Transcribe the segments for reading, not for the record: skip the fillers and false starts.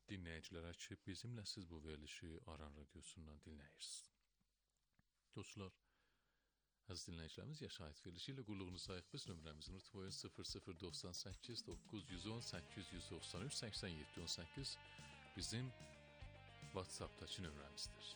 dinləyicilərə ki, bizimlə siz bu verilişi Aran Radiosundan dinləyirsiniz. Dostlar, əziz dinləyicilərimiz, Yaşayış verilişi ilə qulluğunuzdayıq. Biz nömrəmizi unutmayın, 0098 910 893 87 18 bizim WhatsApp'dakı nömrəmizdir.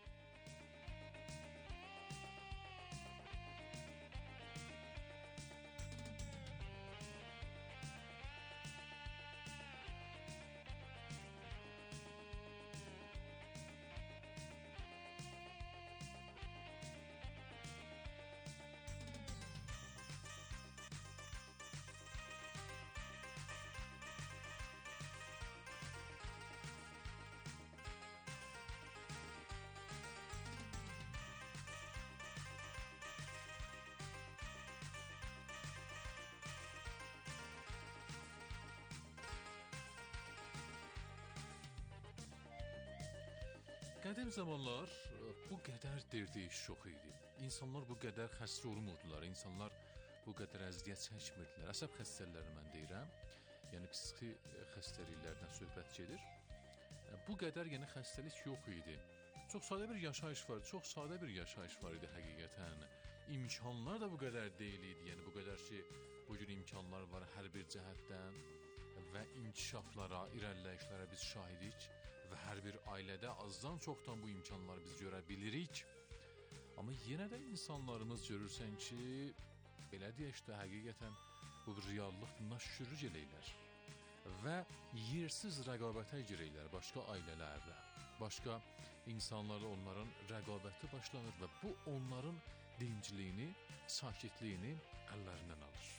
Qədim zamanlar bu qədər dirdiş çox idi. İnsanlar bu qədər xəstə olmurdular, insanlar bu qədər əziyyət çəkmirdilər. Əsəb xəstəlikləri mən deyirəm, yəni psixi xəstəliklərdən söhbət gedir. Bu qədər yeni xəstəlik yox idi. Çox sadə bir yaşayış var idi həqiqətən. İmkanlar da bu qədər deyil idi, yəni bu qədər ki, bu cür imkanlar var hər bir cəhətdən və inkişaflara, irəliləyişlərə biz şahidik və hər bir ailədə azdan çoxdan bu imkanları biz görə bilirik. Amma yenə də insanlarımız görürsən ki, belə deyək də həqiqətən bu bir reallıq naşürlük eləyirlər və yersiz rəqabətə girəylər başqa ailələrlə, başqa insanlarla onların rəqabəti başlanır və bu onların dincliyini, sakitliyini əllərindən alır.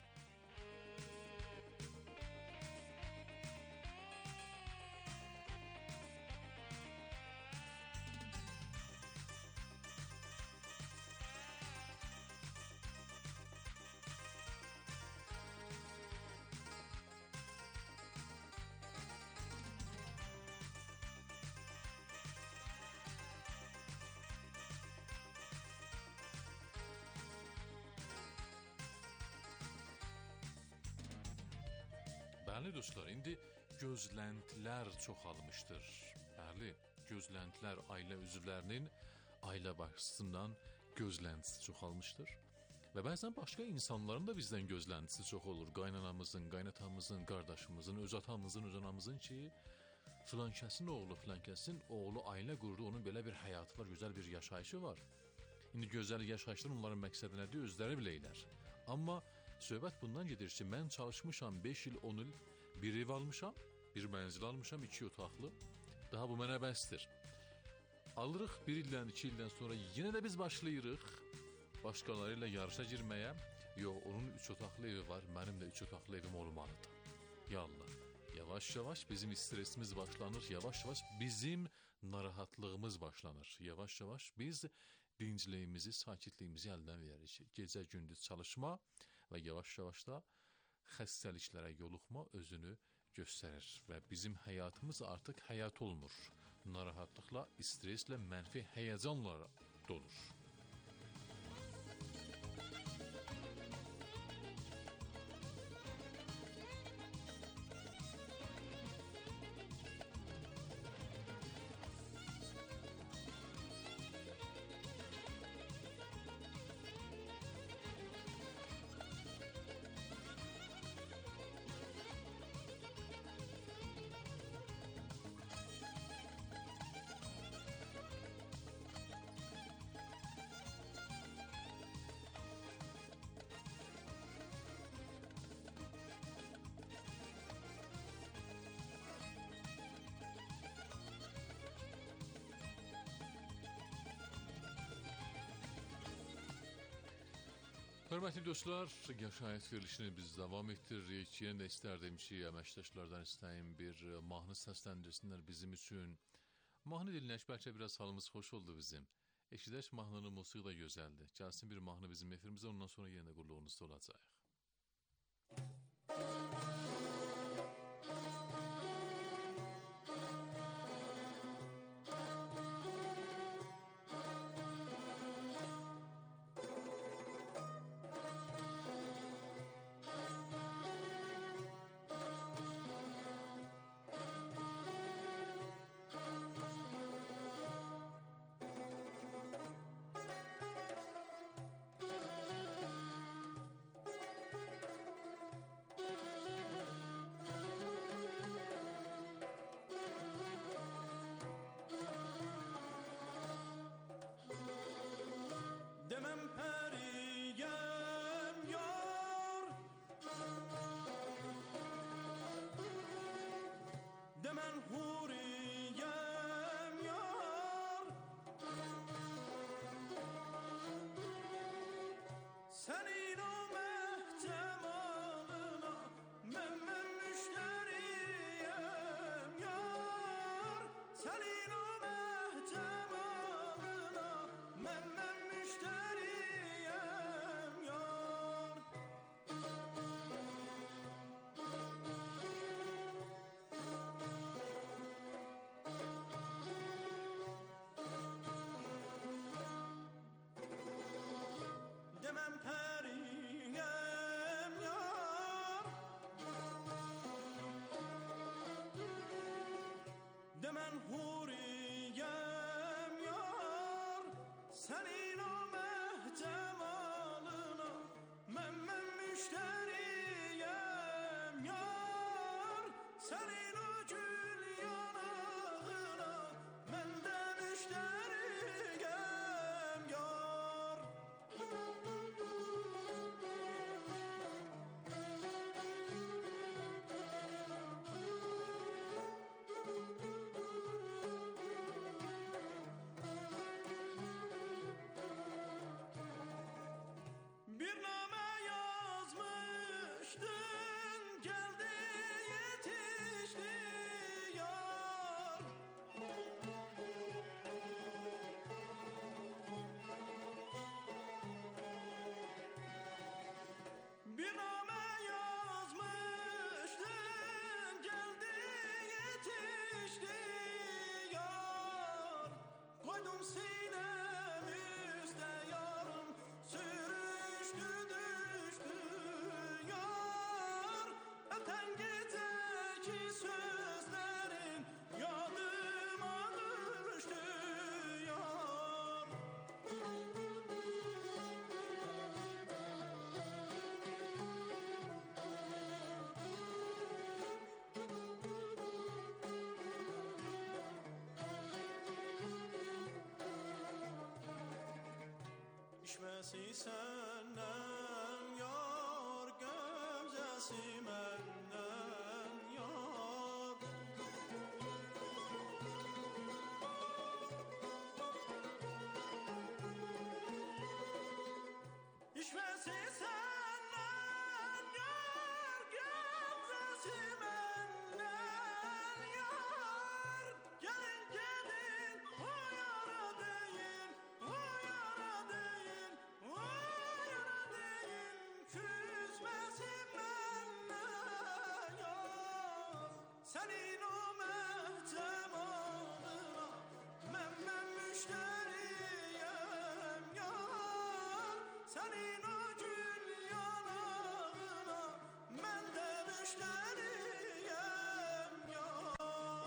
Bəli dostlar, indi gözləntilər çoxalmışdır. Bəli, gözləntilər ailə üzvlərinin ailə başçısından gözləntisi çoxalmışdır. Və bəzən başqa insanların da bizdən gözləntisi çox olur. Qaynanamızın, qaynatamızın, qardaşımızın, öz atamızın, öz anamızın ki, filankəsin oğlu ailə qurdu, onun belə bir həyatı var, gözəl bir yaşayışı var. İndi gözəl yaşayışlar onların məqsədi nədir, özləri biləylər. Amma söhbət bundan gedir ki, mən çalışmışam 5 il, 10 il, bir ev almışam, bir mənzil almışam, 2 otaqlı. Daha bu mənə bəsdir. Alırıq 1 ildən, 2 ildən sonra yenə də biz başlayırıq başqaları ilə yarışa girməyə. Yox, onun 3 otaqlı evi var, mənim də 3 otaqlı evim olmalıdır. Yallah, yavaş-yavaş bizim stresimiz başlanır, yavaş-yavaş bizim narahatlığımız başlanır. Yavaş-yavaş biz dincliyimizi, sakitliyimizi əldən veririk. Gecə-gündüz çalışma və yavaş-yavaş da xəstəliklərə yoluxma özünü göstərir və bizim həyatımız artıq həyat olmur. Narahatlıqla, streslə, mənfi həyəcanla dolur. Hörmətli dostlar, Yaşayış verilişini biz davam etdiririk. Yenə də istərdim ki, əməkdaşlardan istəyim bir mahnı səsləndirsinlər bizim üçün. Mahnı dinləyək, bəlkə biraz halımız xoş oldu bizim. Eşidək mahnının musiqi də gözəldir. Gəlsin bir mahnı bizim efirimizə, ondan sonra yenə qulluğunuzda olacaq. İçməsi səndən yar, qəmzəsi məndən yar. İçməsi səndən yar, qəmzəsi məndən yar. Gəlin gedin, o yara deyin, o yara deyin, o yara deyin. Küsməsi məndən yar. Sənin o məhtəmanına mən müştəriyəm yar. Sənin o gül yanağına mən də müştəriyəm yar.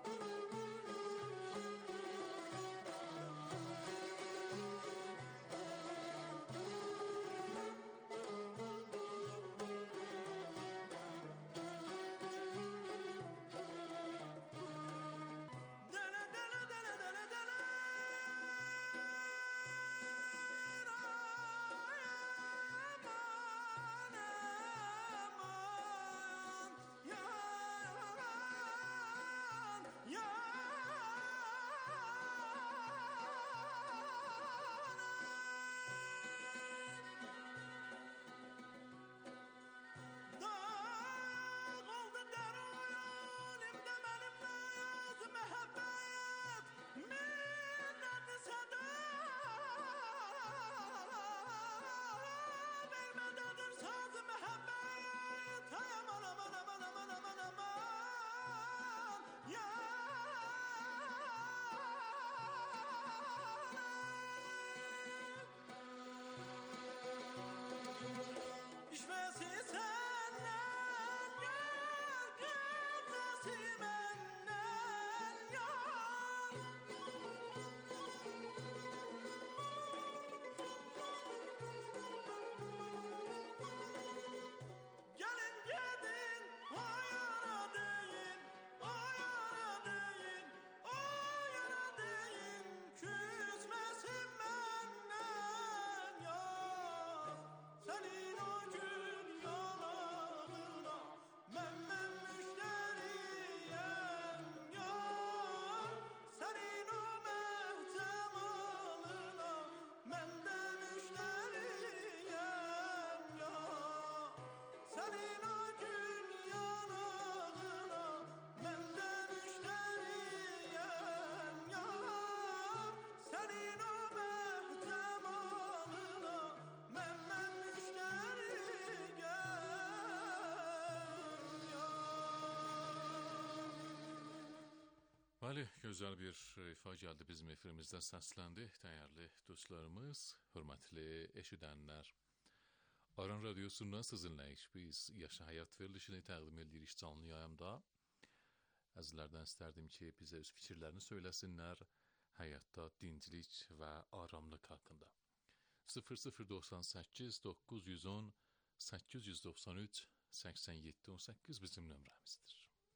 Dələ dələ dələ dələ dələ. İçməsi səndən yar, qəmzəsi məndən yar. Gəlin gedin, o yara deyin, o yara deyin, o yara deyin. Küsməsi məndən yar. Sənin o gül yanağına mən müştəriyəm yar. Sənin o məhtəmanına mən də müştəriyəm yar. Sənin o gül yanağına mən də müştəriyəm yar. Sənin o məhtəmanına mən müştəriyəm yar. Bəli, gözəl bir ifa gəldi bizim efirimizdə səsləndi. Dəyərli dostlarımız, hörmətli eşidənlər. Aran Radyosu'ndan sizinləyik. Biz Yaşa Həyat verilişini təqdim edirik canlı yayımda. Əzizlərdən istərdim ki, bizə öz fikirlərini söyləsinlər həyatda dinclik və aramlıq haqqında. 0098 910 893 87 18 bizim nömrəmizdir.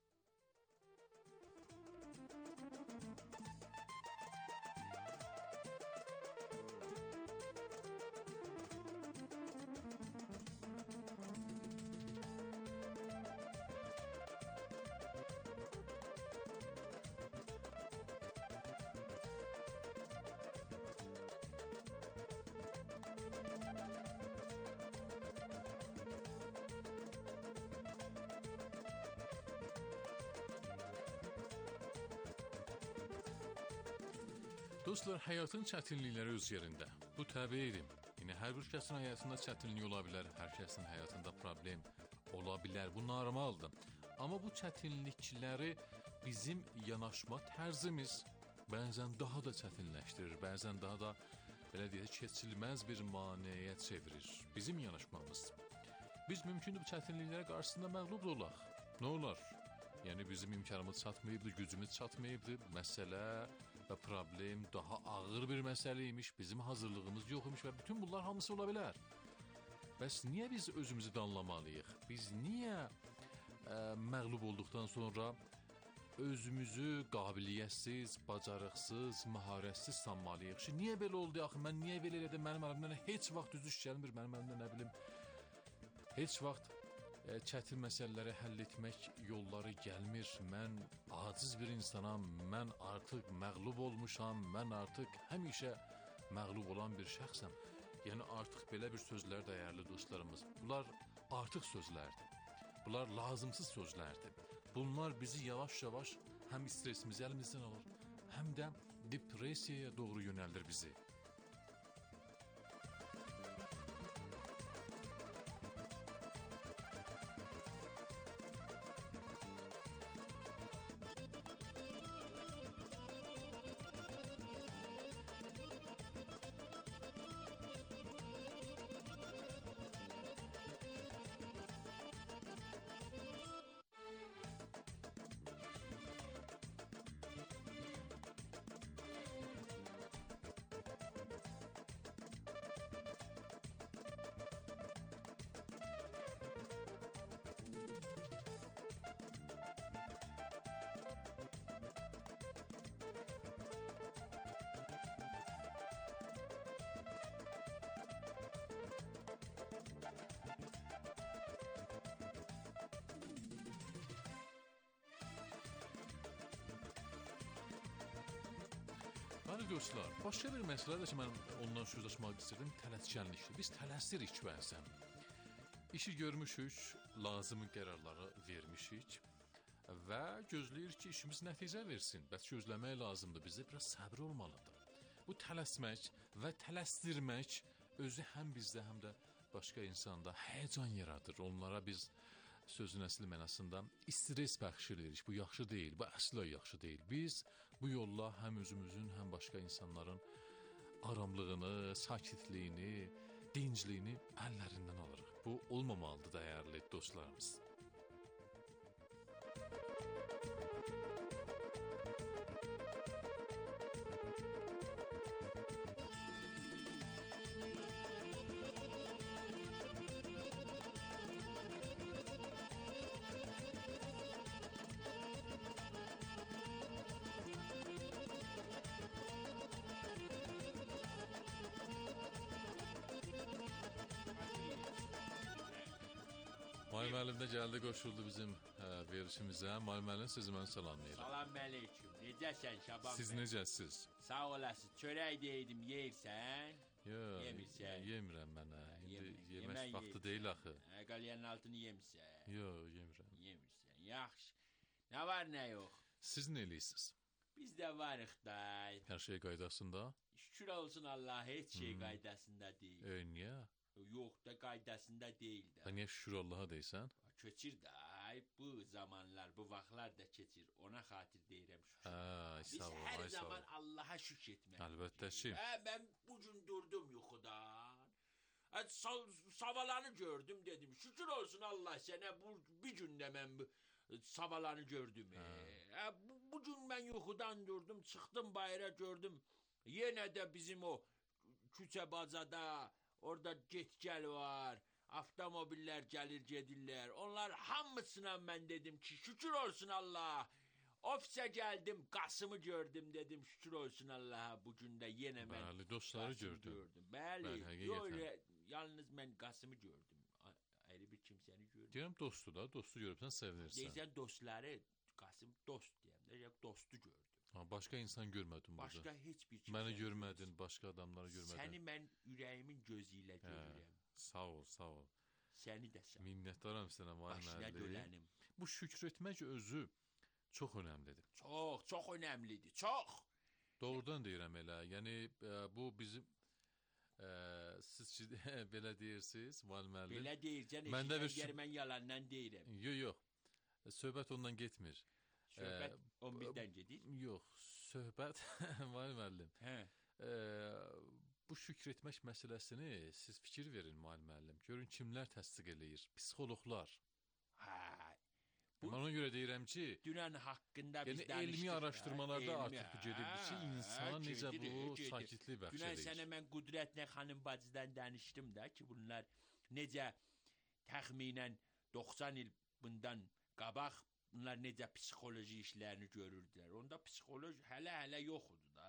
Dostlar, həyatın çətinlikləri öz yerində. Bu təbiidir. Yəni, hər bir kəsin həyatında çətinlik ola bilər, hər kəsin həyatında problem ola bilər. Bu normaldır. Amma bu çətinlikləri bizim yanaşma tərzimiz bəzən daha da çətinləşdirir, bəzən daha da, belə deyək, keçilməz bir maneəyə çevirir bizim yanaşmamız. Biz mümkündür bu çətinliklərə qarşısında məğlub olaq. Nə olar? Yəni, bizim imkanımız çatmayıbdır, gücümüz çatmayıbdır. Məsələ və problem daha ağır bir məsələ imiş, bizim hazırlığımız yox imiş və bütün bunlar hamısı ola bilər. Bəs niyə biz özümüzü danlamalıyıq? Biz niyə məğlub olduqdan sonra özümüzü qabiliyyətsiz, bacarıqsız, məharətsiz sanmalıyıq ki, niyə belə oldu axı? Mən niyə belə elədim? Mənim əlimdən heç vaxt düz iş gəlmir. Mənim əlimdən nə bilim heç vaxt çətin məsələləri həll etmək yolları gəlmir. Mən aciz bir insanam. Mən artıq məğlub olmuşam. Mən artıq həmişə məğlub olan bir şəxsəm. Yəni artıq belə bir sözlər, dəyərli dostlarımız, bunlar artıq sözlərdir. Bunlar lazımsız sözlərdir. Bunlar bizi yavaş-yavaş həm stresimizi əlimizdən alır, həm də depressiyaya doğru yönəldir bizi. Bəli dostlar, başqa bir məsələ də ki, mən ondan söz açmaq istəyirdim, tələskənlikdir. Biz tələsirik bəzən. İşi görmüşük, lazımi qərarları vermişik və gözləyirik ki, işimiz nəticə versin. Bəs gözləmək lazımdır, bizdə biraz səbir olmalıdır. Bu tələsmək və tələsdirmək özü həm bizdə, həm də başqa insanda həyəcan yaradır. Onlara biz sözün əsli mənasında stres bəxş edirik. Bu yaxşı deyil, bu əsla yaxşı deyil. Biz bu yolla həm özümüzün, həm başqa insanların aramlığını, sakitliyini, dincliyini əllərindən alırıq. Bu olmamalıdır dəyərli dostlarımız. Mahir müəllim də gəldi, qoşuldu bizim verilişimizə. Mahir müəllim sizi mən salamlayıram. Salam əleyküm. Necəsən Şaban? Siz necəsiz? Sağ olasın. Çörək deydim, yeyirsən? Yox, Yemirsən. yemirəm mən. İndi Yemək yemək vaxtı yeyirsən. deyil axı. Qalyanın altını yemirsən. Yox, yemirəm. Yemirsən. Yaxşı. Nə var, nə yox? Siz nə eləyirsiniz? Biz də varıq da. Hər şey qaydasında? Şükür olsun Allah, heç şey qaydasında deyil. Niyə? Yox da qaydasında deyil də. Niyə şükür Allaha deysən? Keçir də. Bu zamanlar, bu vaxtlar da keçir. Ona xatir deyirəm şükür. Biz Sağ ol, hər ay sağ ol. zaman Allaha şükür etmək. Əlbəttə ki. Ben bugün durdum yuxudan. Savalanı gördüm dedim. Şükür olsun Allah sənə bir gündə mən savalanı gördüm. Bugün mən yuxudan durdum, çıxdım bayıra gördüm. Yenə də bizim o küçə bazada orada get-gəl var. Avtomobillər gəlir gedirlər. Onlar hamısına mən dedim ki şükür olsun Allah. Ofisə gəldim, Qasımı gördüm dedim şükür olsun Allah'a bugün də yenə mən Bəli, dostları Qasımı gördüm. gördüm. Bəli, həqiqətən. öyle yalnız mən Qasımı gördüm. Ayrı bir kimsəni görmedim. Deyirəm dostu da, dostu görübsən sevinirsən. Deyirsən dostları, Qasım dost deyəm də, dostu gördüm. Başqa insan görmədin burada. Başqa heç bir kimsəni Məni görmədin, başqa adamları görmədin. Səni mən ürəyimin gözü ilə görürəm. Sağ ol, sağ ol. Səni də sən. Minnətdaram sənə Mahir Başına müəllim. dönənim. Bu şükür etmək özü çox önəmlidir. Çox, çox önəmlidir, çox. Doğrudan deyirəm elə. Yəni bu bizim siz belə deyirsiniz, Mahir müəllim. Belə deyirsən, Məndə bir eşidən mən yalandan deyirəm. Yox. Söhbət ondan getmir. Söhbət 11-dən gedir. Yox, söhbət Mahir müəllim. Hə. Bu şükür etmək məsələsini siz fikir verin Mahir müəllim. Görün kimlər təsdiq eləyir? Psixoloqlar. Hə. Mən ona görə deyirəm ki, Dünən haqqında biz yəni danışdıq. elmi araşdırmalarda artıq bu gedir ki, Hə, insan necə gedir, bu gedir. sakitlik bəxş Dünən edir. sənə mən Qüdrətlə xanım bacıdan danışdım da ki, bunlar necə təxminən 90 il bundan qabaq bunlar necə psixoloji işlərini görürdülər. Onda psixoloji hələ yox idi da.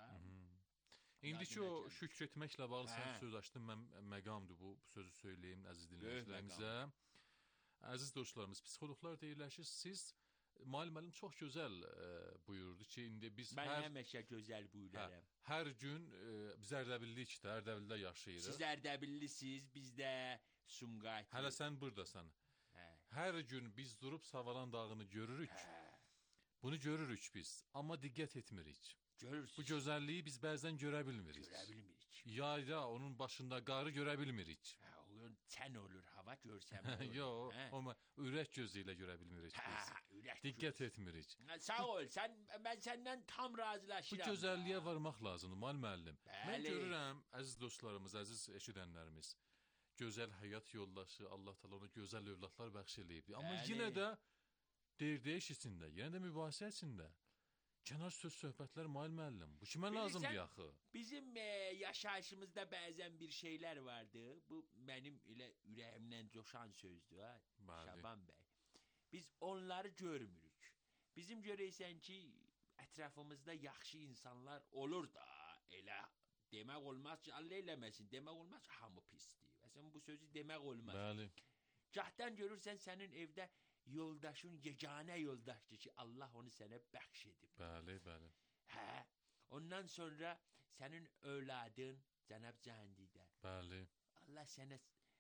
İndiki o şükr etməklə bağlı sən Hə. söz açdın, mən məqamdır bu sözü söyləyim əziz dinləyicilərimizə. Əziz dostlarımız, psixoloqlar deyirlər ki, siz müəllim çox gözəl buyurdu ki, indi biz Mən həmişə gözəl buyururam. hər gün biz Ərdəbillik də, Ərdəbildə yaşayırıq. Siz Ərdəbillisiniz, biz də Sumqayıt. Hələ sən burdasan. Hə. Hər gün biz durub Savalan dağını görürük. Bunu görürük biz, amma diqqət etmirik. Görürsünüz. Bu gözəlliyi biz bəzən görə bilmirik. Görə bilmirik. Yayda onun başında qarı görə bilmirik. Onun tən olur, hava görsəm olur. Yox, amma ürək gözü ilə görə bilmirik biz. Ürək Diqqət etmirik. Sağ ol, mən səndən tam Bu razılaşıram. gözəlliyə varmaq lazımdır, müəllim. Mən Bəli. görürəm, əziz dostlarımız, əziz eşidənlərimiz, gözəl həyat yoldaşı, Allah təala ona gözəl övladlar bəxş eləyibdi. Amma Bəli. yenə də deyir-deyiş içində, yenə də mübahisə içində. Kənar söz söhbətlər müəllim. Bu kimə Bilirsən, lazımdır axı? Bizim yaşayışımızda bəzən bir şeylər vardı. Bu mənim elə ürəyimdən coşan sözdür ha, Bəli. Şaban bəy. Biz onları görmürük. Bizim görəysən ki, ətrafımızda yaxşı insanlar olur da, elə demək olmaz ki, Allah eləməsin, demək olmaz ki, hamı pisdir. Məsələn, bu sözü demək olmaz. Bəli. Gahdan görürsən sənin evdə yoldaşın, yeganə yoldaşdır ki, Allah onu sənə bəxş edib. Bəli, bəli. Hə? Ondan sonra sənin övladın Cənab Cəhandidə. Bəli. Allah sənə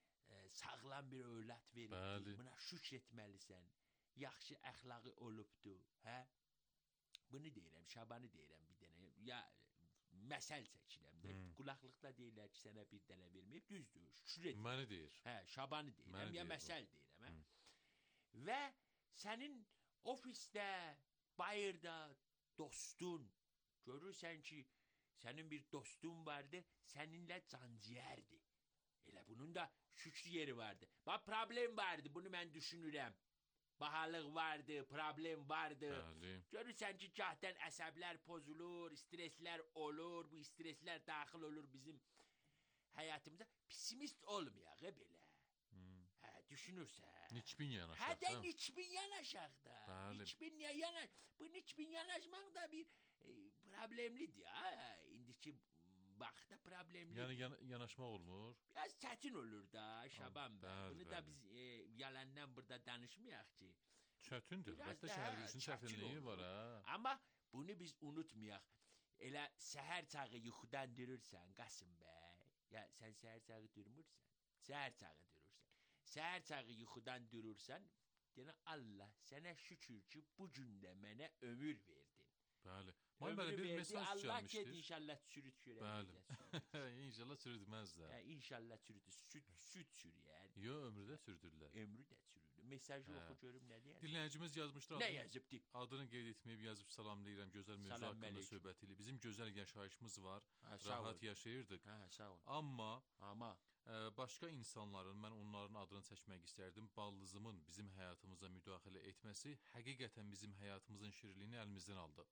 sağlam bir övlad verib. Bəli. Buna şükr etməlisən. Yaxşı əxlaqı olubdu, hə? Bunu deyirəm, Şabanı deyirəm bir dənə. Ya məsəl çəkirəm də. Qulaqlıqda deyirlər ki, sənə bir dənə verməyib, düzdür. Şükür et. Məni deyir. Hə, Şabanı deyirəm, Məni ya deyir bu. məsəl deyirəm, hə? Və sənin ofisdə, bayırda dostun, görürsən ki, sənin bir dostun vardı, səninlə canciyərdi. Elə bunun da şükür yeri vardı. Bax, problem vardı, bunu mən düşünürəm. Bahalıq vardı, problem vardı. Bəli. Görürsən ki, gahdən əsəblər pozulur, streslər olur, bu streslər daxil olur bizim həyatımıza. Pesimist olmayaq, belə. Hə, düşünürsən. Niçbin Hə yanaşaq. də niçbin yanaşaq da. Bəli. Niçbin yanaş. Bu niçbin yanaşmaq da bir problemlidir. Ha, indiki vaxtda problemlidir. Yəni yanaşmaq olmur. Biraz çətin olur da Şaban bəy. Bəli, Bunu da bəli. biz yalandan burada danışmayaq ki. Çətindir. Biraz Əlbəttə da, hər birisinin çətin çətinliyi olur. var ha. Amma bunu biz unutmayaq. Elə səhər çağı yuxudan durursan Qasım bəy. Ya sən səhər çağı durmursan. Səhər çağı durursan. Səhər çağı yuxudan durursan, deyən Allah sənə şükür ki, bu gün də mənə ömür verdin. Bəli. Ömrü Mənə bir verdi, mesaj Allah get gəlmişdir. inşallah sürüt görək. Bəli. İnşallah sürüdməz də. İnşallah sürüt, süt sürüyər. Yo, ömrü də sürdürürlər. Ömrü də sürüdü. Mesajı Hə. oxu görüm nə deyər. Dinləyicimiz yazmışdır. Nə adını- yazıbdı? Adını qeyd etməyib yazıb salamlayıram. Gözəl mövzu Salam haqqında əleykum. söhbət ilə. Bizim gözəl yaşayışımız var. Hə, sağ ol. Rahat yaşayırdıq. Hə, sağ ol. Amma Amma başqa insanların, mən onların adını çəkmək istərdim, baldızımın bizim həyatımıza müdaxilə etməsi həqiqətən bizim həyatımızın şirinliyini əlimizdən aldı.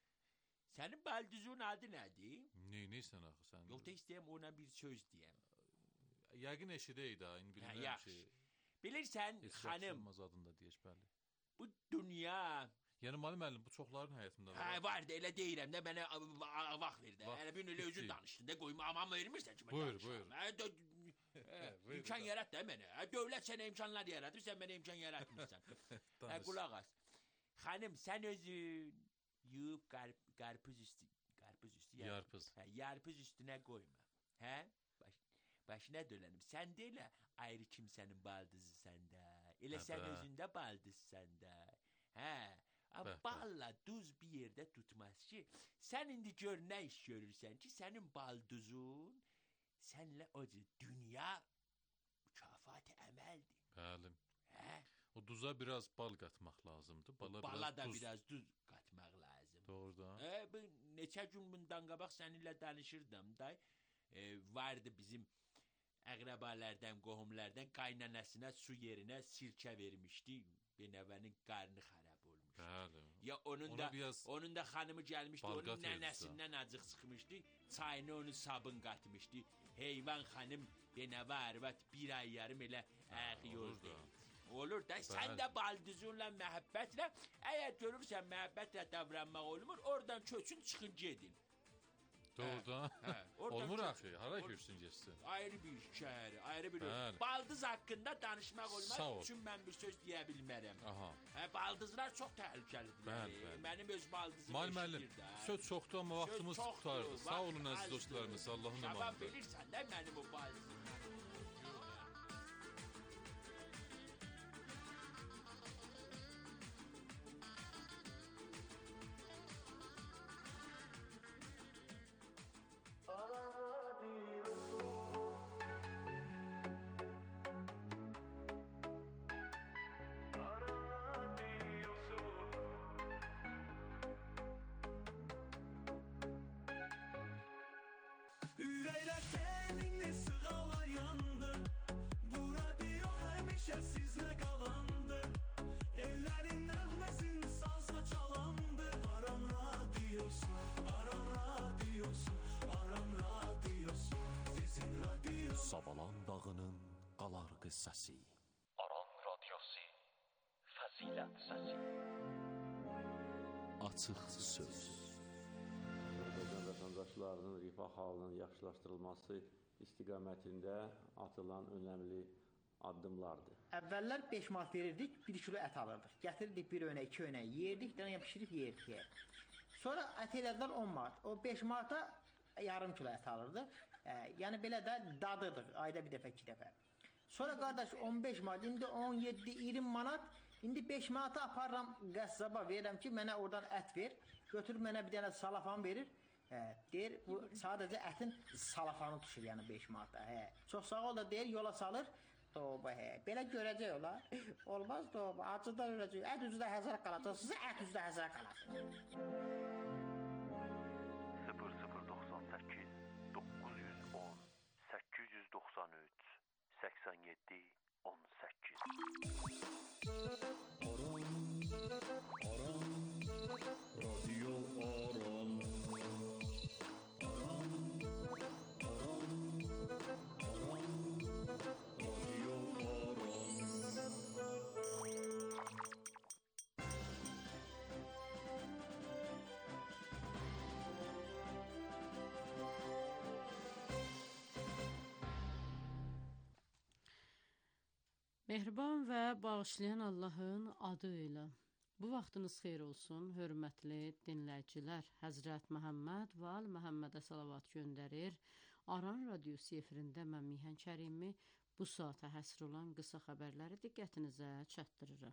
sənin baldızın adı nədir? Neynəysən axı sən? Yox da istəyəm ona bir söz deyəm. Yəqin eşidək də, indi bilmirəm yaxşı. ki. Bilirsən, Heç xanım, yaxşılmaz adında deyək, bəli. bu dünya Yəni müəllim, bu çoxların həyatında var. hə, vardı, elə deyirəm də, mənə vaxt ver də. Vaxt Elə bir elə özün bitti. danışdın da, qoyma, aman vermirsən ki, mən Buyur, danışam. buyur. Buyur, İmkan da. yarat da mənə. Dövlət sənə imkanlar yaradır, sən mənə imkan yaratmırsan. Danış. Qulaq as. Xanım, sən özün yuyub qarpız üstü, Yarpız. Hə, yarpız üstünə qoyma. Hə? Başına dönəlim. Sən də elə ayrı kimsənin baldızısan da. Elə Hə, sən bə. özündə baldızsan da. Hə? Amma Bəh, bəh. balla duz bir yerdə tutmaz ki. Sən indi gör nə iş görürsən ki, sənin balduzun sənlə o cür dünya mükafatı əməldir. Bəli. Hə? O duza biraz bal qatmaq lazımdır. Bala da duz. biraz duz qatmaq lazım. Doğrudan. Bu neçə gün bundan qabaq səninlə danışırdım da. Vardı bizim əqrəbalardan, qohumlardan qaynanasına su yerinə sirkə vermişdi. Benəvənin qarnı xarab olmuşdu. Bəli. Ya onun Ona da biraz onun da xanımı gəlmişdi, balqat onun nənəsindən acıq çıxmışdı. Çayına onu sabun qatmışdı. Heyvan xanım benəvə arvad bir ay yarım elə olur ağıyordu. da. Olur da sen Bəli. de baldızınla məhəbbətlə, eğer görürsən məhəbbətlə davranmaq olmur, oradan köçün çıxın gedin. Doğrudan. oradan Olmur köçün. axı. Hara köçsün getsin? Ayrı bir hikaye, ayrı bir Bəli. Baldız haqqında danışmaq olmaz. Sağ ol. Üçün mən bir söz deyə bilmərəm. Aha. Baldızlar çox təhlükəlidir. Bəli, bəli. Mənim öz baldızım Mal müəllim, eşidir də. söz çoxdur amma vaxtımız Söz çoxdur, qurtardı. Sağ olun vaxt əziz azdır. dostlarımız. Allahın Şaban emanında. bilirsən də mənim o baldızım. Ürəklər səninlə sığala yandı. Bu radio həmişə sizlə qalandı. Ellərin nəğməsini sazla çalandı. Aran radiosu, Aran radiosu, Aran radiosu, sizin radiosu. Savalan dağının qalar qıssası. Aran radiosu. Fəzilət səsi. Açıq söz. Azərbaycan vətəndaşlarının rifah halının yaxşılaşdırılması istiqamətində atılan önəmli addımlardır. Əvvəllər 5 manat verirdik, 1 kilo ət alırdıq. Gətirirdik bir önə, 2 önə, yeyirdik, dənə pişirib yeyirdik. Sonra ət elədilər 10 manat. O 5 manata yarım kilo ət alırdıq. Yəni belə də dadırdıq, ayda bir dəfə, 2 dəfə. Sonra qardaş 15 manat, indi 17-20 manat, indi 5 manata aparıram qəssaba verirəm ki, mənə oradan ət ver. Götürüb mənə bir dənə salafan verir. Deyir, bu sadəcə ətin salafanı düşür, yəni 5 manata. Çox sağ ol da deyir, yola salır. Toba, belə görəcək olar. Olmaz toba, acıdan öləcək. Ət üzü də həzər qalacaq, sizə ət üzü də həzər qalacaq. 0098 910 893 87 18 Mehriban və bağışlayan Allahın adı ilə. Bu vaxtınız xeyir olsun, hörmətli dinləyicilər. Həzrət Məhəmməd və Məhəmmədə salavat göndərir. Aran radiosu efirində mən Mihan Kərimi bu saata həsr olan qısa xəbərləri diqqətinizə çatdırırım.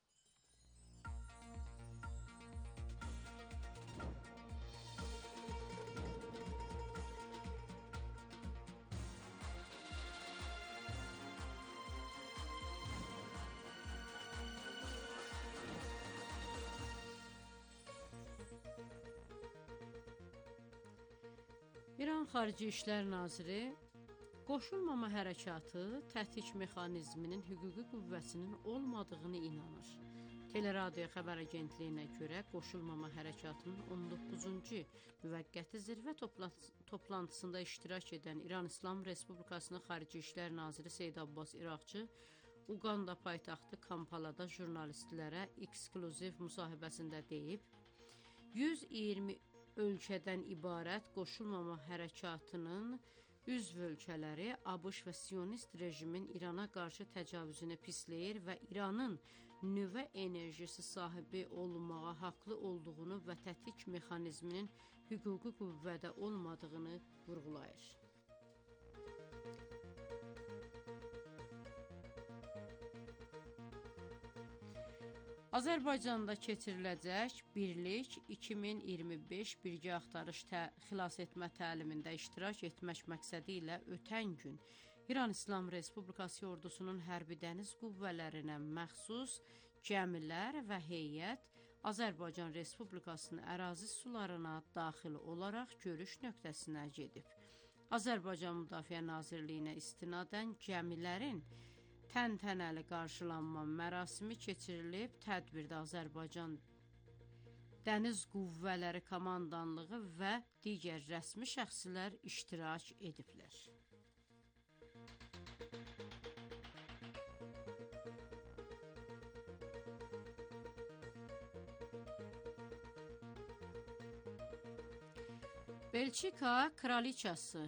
İran Xarici İşlər Naziri qoşulmama hərəkatı təhdid mexanizminin hüquqi qüvvəsinin olmadığını inanır. Teleradio xəbər agentliyinə görə qoşulmama hərəkatının 19-cu müvəqqəti zirvə toplantısında iştirak edən İran İslam Respublikasının Xarici İşlər Naziri Seyid Abbas İraqçı Uqanda paytaxtı Kampalada jurnalistlərə ekskluziv müsahibəsində deyib, 120 ölkədən ibarət qoşulmama hərəkatının üzv ölkələri ABŞ və Siyonist rejimin İrana qarşı təcavüzünü pisləyir və İranın nüvə enerjisi sahibi olmağa haqlı olduğunu və tətik mexanizminin hüquqi qüvvədə olmadığını vurğulayır. Azərbaycanda keçiriləcək Birlik 2025 birgə axtarış xilas etmə təlimində iştirak etmək məqsədi ilə ötən gün İran İslam Respublikası ordusunun hərbi dəniz qüvvələrinə məxsus gəmilər və heyət Azərbaycan Respublikasının ərazi sularına daxil olaraq görüş nöqtəsinə gedib. Azərbaycan Müdafiə Nazirliyinə istinadən gəmilərin təntənəli qarşılanma mərasimi keçirilib, tədbirdə Azərbaycan Dəniz Qüvvələri Komandanlığı və digər rəsmi şəxslər iştirak ediblər. Belçika kraliçası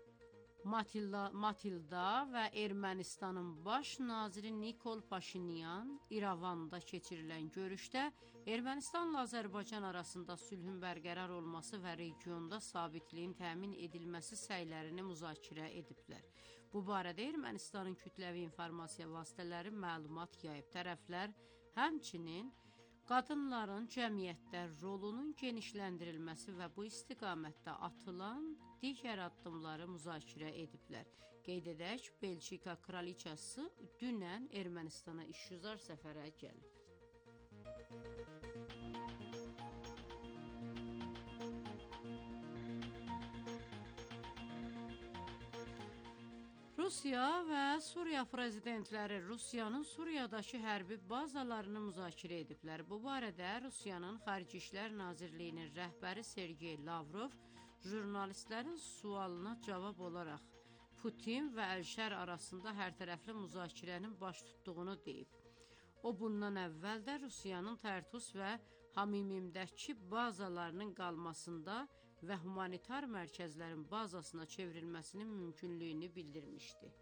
Matilda və Ermənistanın baş naziri Nikol Paşinyan İrəvanda keçirilən görüşdə Ermənistanla Azərbaycan arasında sülhün bərqərar olması və regionda sabitliyin təmin edilməsi səylərini müzakirə ediblər. Bu barədə Ermənistanın kütləvi informasiya vasitələri məlumat yayıb. Tərəflər həmçinin qadınların cəmiyyətdə rolunun genişləndirilməsi və bu istiqamətdə atılan digər addımları müzakirə ediblər. Qeyd edək, Belçika kraliçası dünən Ermənistana işgüzar səfərə gəlib. Rusiya və Suriya prezidentləri Rusiyanın Suriyadakı hərbi bazalarını müzakirə ediblər. Bu barədə Rusiyanın Xarici İşlər Nazirliyinin rəhbəri Sergey Lavrov jurnalistlərin sualına cavab olaraq Putin və Əlşər arasında hərtərəfli müzakirənin baş tutduğunu deyib. O bundan əvvəl də Rusiyanın Tərtus və Hamimimdəki bazalarının qalmasında və humanitar mərkəzlərin bazasına çevrilməsinin mümkünlüyünü bildirmişdi.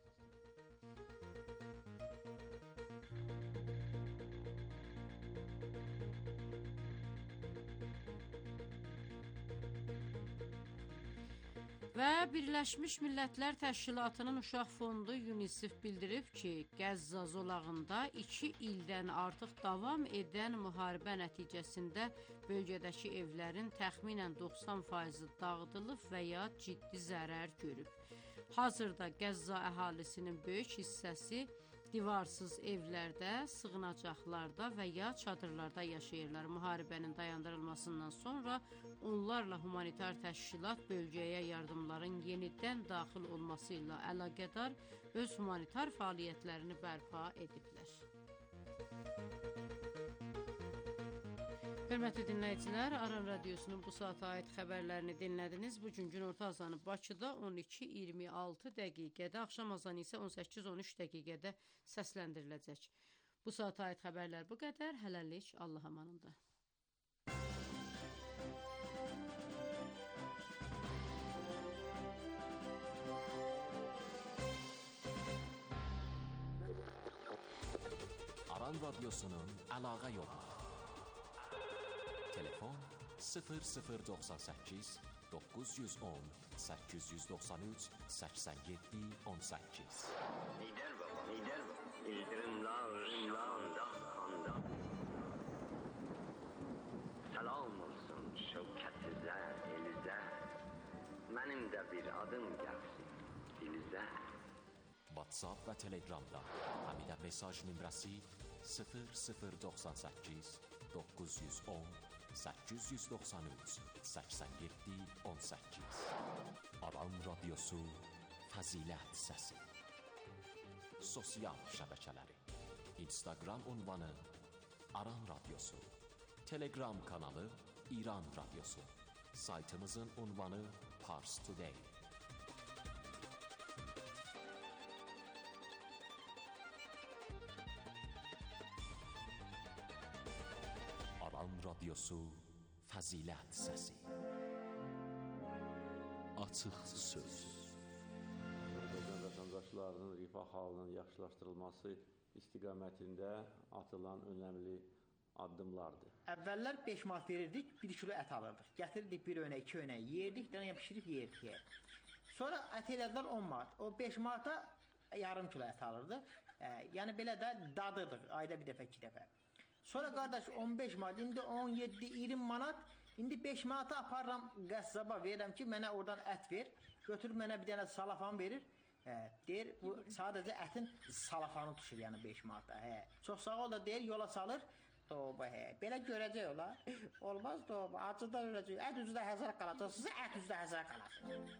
Və Birləşmiş Millətlər Təşkilatının Uşaq Fondu UNICEF bildirib ki, Qəzza zolağında 2 ildən artıq davam edən müharibə nəticəsində bölgədəki evlərin təxminən 90%-i dağıdılıb və ya ciddi zərər görüb. Hazırda Qəzza əhalisinin böyük hissəsi divarsız evlərdə, sığınacaqlarda və ya çadırlarda yaşayırlar. Müharibənin dayandırılmasından sonra onlarla humanitar təşkilat bölgəyə yardımların yenidən daxil olması ilə əlaqədar öz humanitar fəaliyyətlərini bərpa ediblər. Hörmətli dinləyicilər, Aran Radiosunun bu saata aid xəbərlərini dinlədiniz. Bugün günorta azanı Bakıda 12:26 dəqiqədə, axşam azanı isə 18:13 dəqiqədə səsləndiriləcək. Bu saata aid xəbərlər bu qədər. Hələlik, Allah amanında. Aran Radyosu'nun əlaqə yolu. Telefon 0098 910 893 87 18. Lider baba, lider baba. İldırımlarında handa. Salam olsun şevkətizə, elizə. Mənim də bir adım gəlsin dilizə. WhatsApp və Telegramda həmidə mesaj nömrəsi 0098 910 893 87 18. Aran Radyosu Fəzilət Səsi. Sosial şəbəkələri: Instagram ünvanı Aran Radyosu, Telegram kanalı İran Radyosu, saytımızın ünvanı Pars Today. Aran Radyosu Fəzilət Səsi. Açıq söz. Azərbaycan vətəndaşlarının rifah halının yaxşılaşdırılması istiqamətində atılan önəmli addımlardır. Əvvəllər 5 manat verirdik, 1 kilo ət alırdıq. Gətirirdik bir önə, 2 önə, yerdik, dənə pişirib yerdik. Sonra ət elədilər 10 manat. O 5 manata yarım kilo ət alırdıq. Yəni belə də dadırdıq ayda bir dəfə, 2 dəfə. Sonra qardaş 15 manat, indi 17-20 manat, indi 5 manata aparıram qəssaba, verirəm ki, mənə oradan ət ver, götürüb mənə bir dənə salafan verir, deyir, bu sadəcə ətin salafanı düşür, yəni 5 manata. Çox sağ ol da deyir, yola salır, belə görəcək ola, olmaz da, acıda öləcək, ət üzrə həzər qalacaqsınız, ət üzrə həzər qalacaq.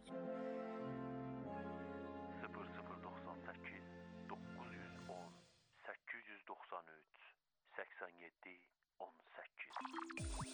0098 910 893 87 18.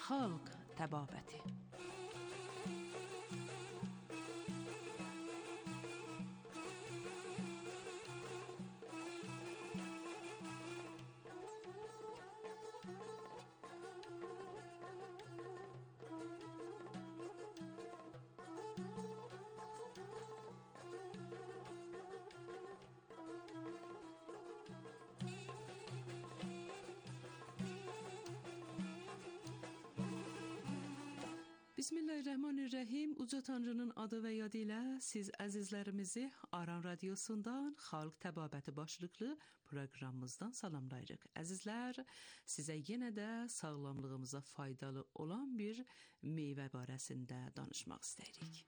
Xalq təbabəti. Bismillahirrahmanirrahim. Uca Tanrının adı və yadı ilə siz əzizlərimizi Aran Radiosundan Xalq Təbabəti başlıqlı proqramımızdan salamlayırıq. Əzizlər, sizə yenə də sağlamlığımıza faydalı olan bir meyvə barəsində danışmaq istəyirik.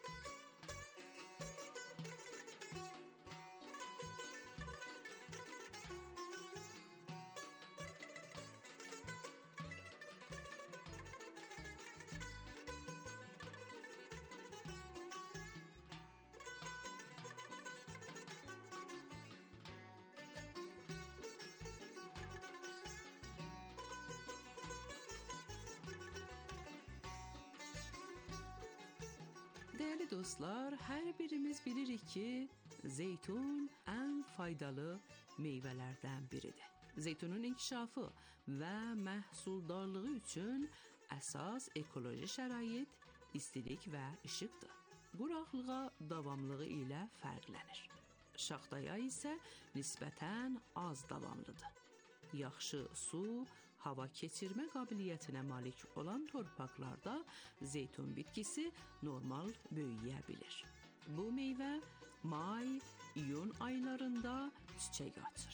Değerli dostlar, hər birimiz bilirik ki, zeytun ən faydalı meyvələrdən biridir. Zeytunun inkişafı və məhsuldarlığı üçün əsas ekoloji şərait istilik və işıqdır. Quraqlığa davamlığı ilə fərqlənir. Şaxtaya isə nisbətən az davamlıdır. Yaxşı su, hava keçirmə qabiliyyətinə malik olan torpaqlarda zeytun bitkisi normal böyüyə bilir. Bu meyvə may, iyun aylarında çiçək açır.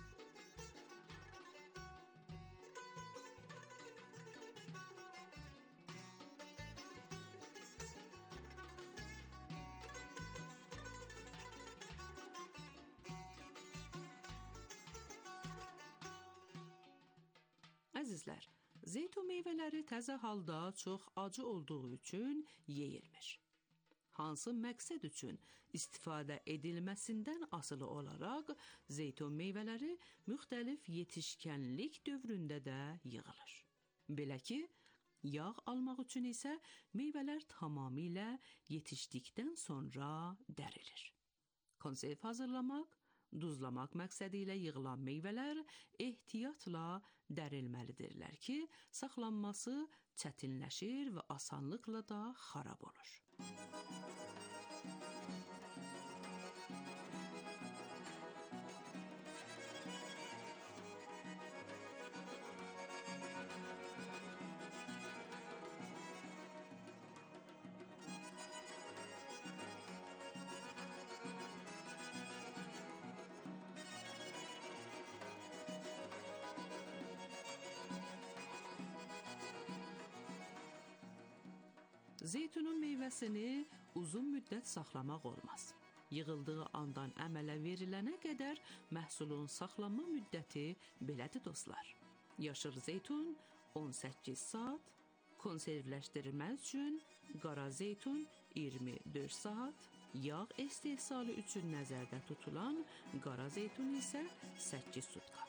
Əzizlər, zeytun meyvələri təzə halda çox acı olduğu üçün yeyilmir. Hansı məqsəd üçün istifadə edilməsindən asılı olaraq zeytun meyvələri müxtəlif yetişkənlik dövründə də yığılır. Belə ki, yağ almaq üçün isə meyvələr tamamilə yetişdikdən sonra dərilir. Konserv hazırlamaq, duzlamaq məqsədi ilə yığılan meyvələr ehtiyatla dərilməlidirlər ki, saxlanması çətinləşir və asanlıqla da xarab olur. Zeytunun meyvəsini uzun müddət saxlamaq olmaz. Yığıldığı andan əmələ verilənə qədər məhsulun saxlanma müddəti belədir dostlar. Yaşıl zeytun 18 saat, konservləşdirilmək üçün qara zeytun 24 saat, yağ istehsalı üçün nəzərdə tutulan qara zeytun isə 8 sutka.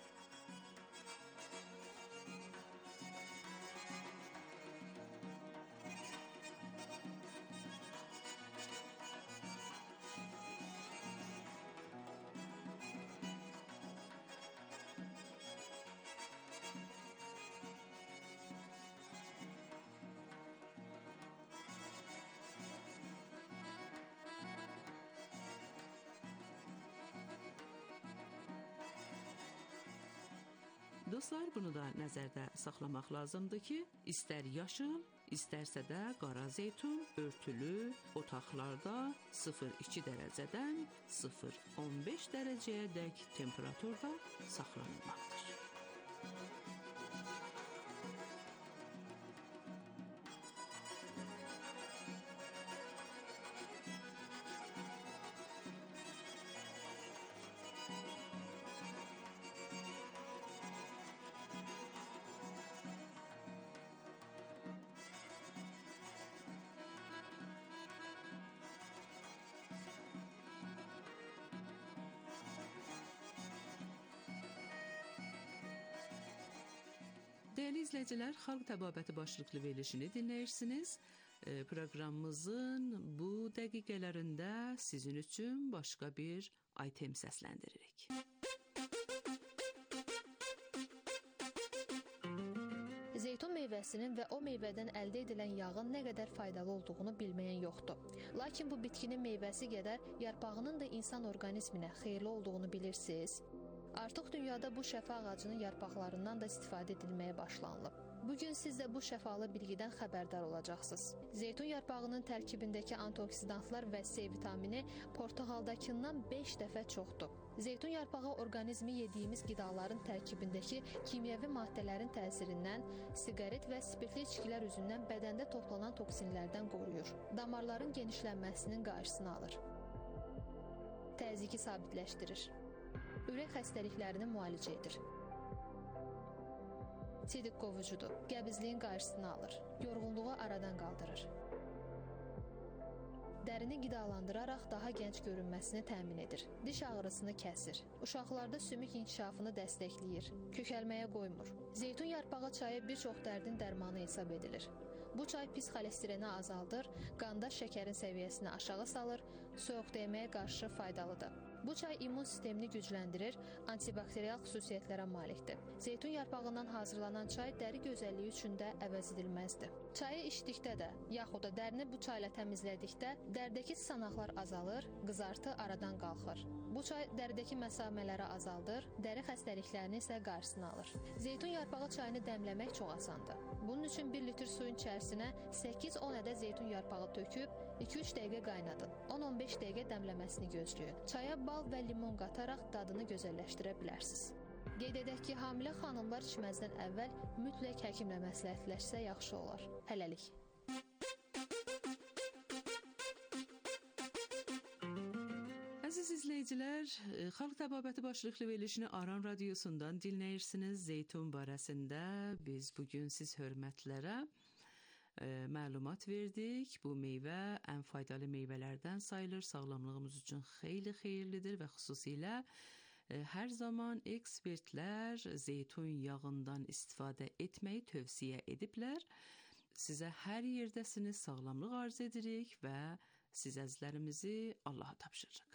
Dostlar, bunu da nəzərdə saxlamaq lazımdır ki, istər yaşıl, istərsə də qara zeytun örtülü otaqlarda 0-2 dərəcədən 0-15 dərəcəyə dək temperaturda saxlanılmalıdır. Değerli izleyiciler, Xalq Təbabəti başlıqlı verilişini dinləyirsiniz. Proqramımızın bu dəqiqələrində sizin üçün başqa bir item səsləndiririk. Zeytun meyvəsinin və o meyvədən əldə edilən yağın nə qədər faydalı olduğunu bilməyən yoxdur. Lakin bu bitkinin meyvəsi qədər yarpağının da insan orqanizminə xeyirli olduğunu bilirsiniz. Artıq dünyada bu şəfa ağacının yarpaqlarından da istifadə edilməyə başlanılıb. Bugün siz də bu şəfalı bilgidən xəbərdar olacaqsınız. Zeytun yarpağının tərkibindəki antioksidantlar və C vitamini portağaldakından 5 dəfə çoxdur. Zeytun yarpağı orqanizmi yediyimiz qidaların tərkibindəki kimyəvi maddələrin təsirindən, siqaret və spirtli içkilər üzündən bədəndə toplanan toksinlərdən qoruyur. Damarların genişlənməsinin qarşısını alır. Təzyiqi sabitləşdirir. Ürək xəstəliklərini müalicə edir. Sidik qovucudur. Qəbizliyin qarşısını alır. Yorğunluğu aradan qaldırır. Dərini qidalandıraraq daha gənc görünməsini təmin edir. Diş ağrısını kəsir. Uşaqlarda sümük inkişafını dəstəkləyir. Kökəlməyə qoymur. Zeytun yarpağı çayı bir çox dərdin dərmanı hesab edilir. Bu çay pis xolesterini azaldır, qanda şəkərin səviyyəsini aşağı salır, soyuqdəyməyə qarşı faydalıdır. Bu çay immun sistemini gücləndirir, antibakterial xüsusiyyətlərə malikdir. Zeytun yarpağından hazırlanan çay dəri gözəlliyi üçün də əvəz edilməzdir. Çayı içdikdə də, yaxud da dərini bu çayla təmizlədikdə dərdəki sanaqlar azalır, qızartı aradan qalxır. Bu çay dəridəki məsamələri azaldır, dəri xəstəliklərinin isə qarşısını alır. Zeytun yarpağı çayını dəmləmək çox asandır. Bunun üçün 1 litr suyun içərisinə 8-10 ədəd zeytun yarpağı töküb 2-3 dəqiqə qaynadın. 10-15 dəqiqə dəmləməsini gözləyin. Çaya bal və limon qataraq dadını gözəlləşdirə bilərsiniz. Qeyd edək ki, hamilə xanımlar içməzdən əvvəl mütləq həkimlə məsləhətləşsə yaxşı olar. Hələlik. Əziz izləyicilər, Xalq Təbabəti başlıqlı verilişini Aran Radiosundan dinləyirsiniz. Zeytun barəsində biz bugün siz hörmətlərə məlumat verdik. Bu meyvə ən faydalı meyvələrdən sayılır. Sağlamlığımız üçün xeyli xeyirlidir və xüsusilə hər zaman ekspertlər zeytun yağından istifadə etməyi tövsiyə ediblər. Sizə hər yerdəsiniz, sağlamlıq arzu edirik və siz əzizlərimizi Allaha tapşırırıq.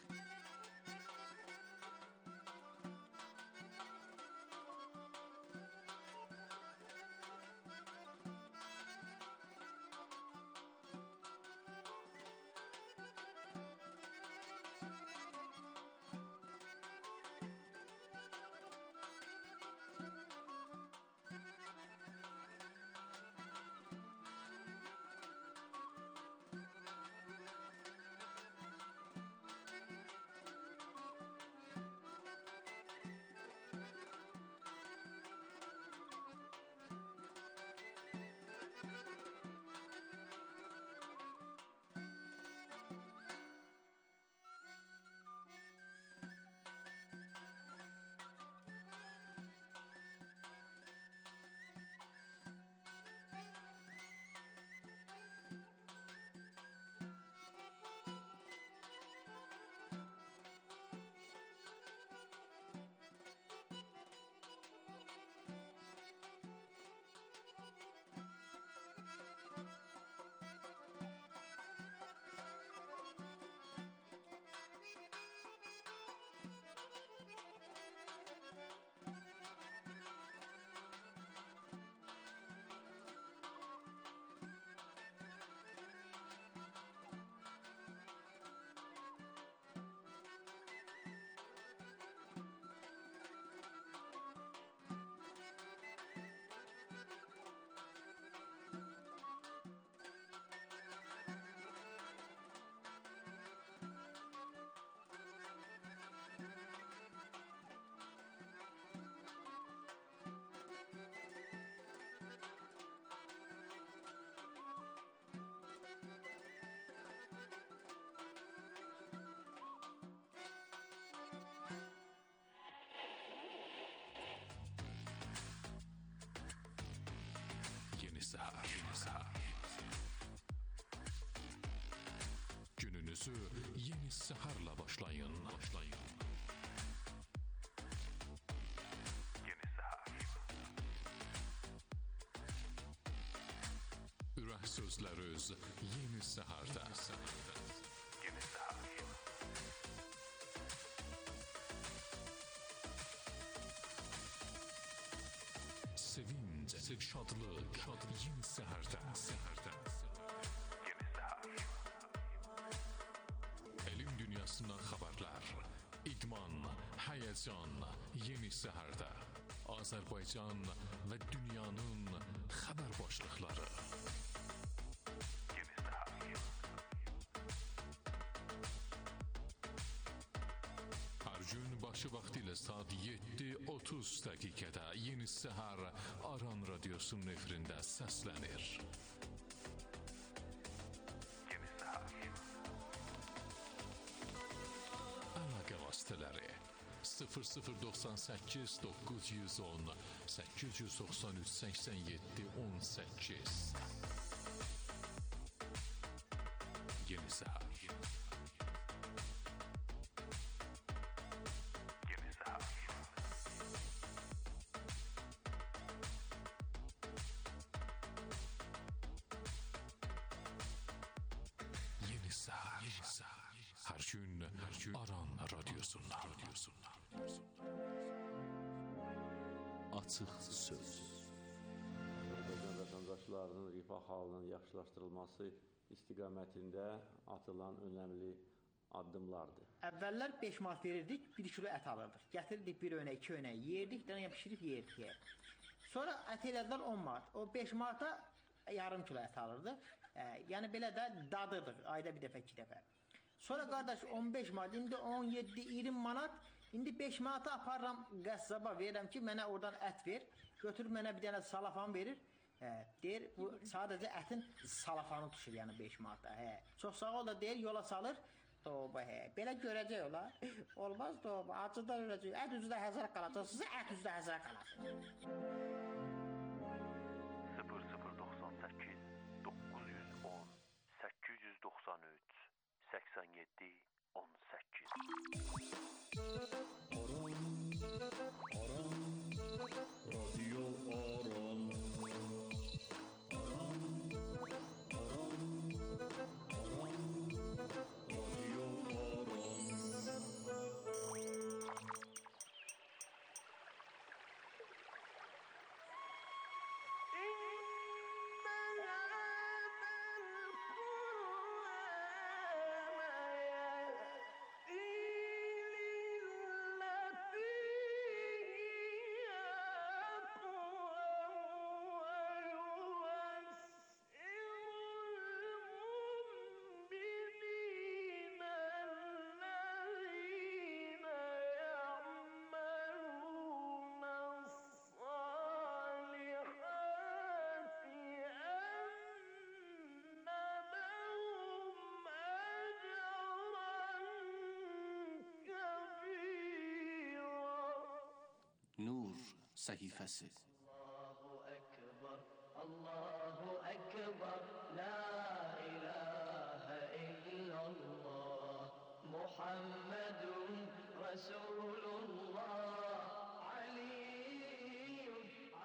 Səhər. Gününüzü yeni səhərlə başlayın. Yeni səhər. Sözlər öz yeni səharda. Yeni səhər. Sevinç, şadlıq, yeni səharda. Yeni səhər. Elm dünyasından xəbərlər, idman, həyəcan, yeni səharda. Azərbaycan və dünyanın xəbər başlıqları. Yeni səhər. Hər gün başı vaxtı ilə saat 7:30 dəqiqədə Yeni Səhər Aran Radiosunun efirində səslənir. Yeni səhər. Əlaqə vasitələri 0098 910 893 87 18. Yeni Səhər. Yeni səhər. Yeni Səhər. Hər gün Aran Radiosundan. Açıq söz. Azərbaycan vətəndaşlarının rifah halının yaxşılaşdırılması istiqamətində atılan önəmli addımlardır. Əvvəllər 5 manat verirdik, 1 kilo ət alırdıq. Gətirirdik bir önə, 2 önə, yerdik, dənə bişirib yerdik. Sonra ət elədilər 10 manat. O 5 manata yarım kilo ət alırdıq. Yəni belə də dadırdıq ayda bir dəfə, 2 dəfə. Sonra qardaş 15 manat, indi 17-20 manat, indi 5 manata aparıram qəssaba verirəm ki, mənə oradan ət ver. Götürüb mənə bir dənə salafan verir. Deyir, bu sadəcə ətin salafanı düşür, yəni 5 manata. Çox sağ ol da deyir, yola salır. Toba, belə görəcək olar. Olmaz toba, acıdan öləcək. Ət üzrə həzər qalacaq, sizə ət üzrə həzər qalacaq. 0098 910 893 87 18. Nur səhifəsi. Allahu Ekber, la ilahe illallah, Muhammedun Resulullah, Aliyyun,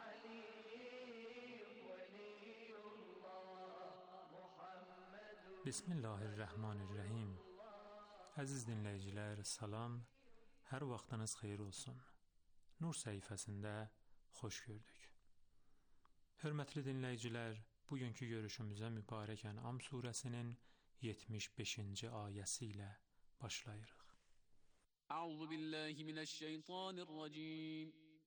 veliyullah, Muhammedun. Bismillahirrahmanirrahim. Əziz dinləyicilər, salam. Hər vaxtınız xeyir olsun. Nur səhifəsində xoş gördük. Hörmətli dinləyicilər, bugünkü görüşümüzə mübarək Ən'am surəsinin 75-ci ayəsi ilə başlayırıq. Əuzu billahi minəşşeytanirracim.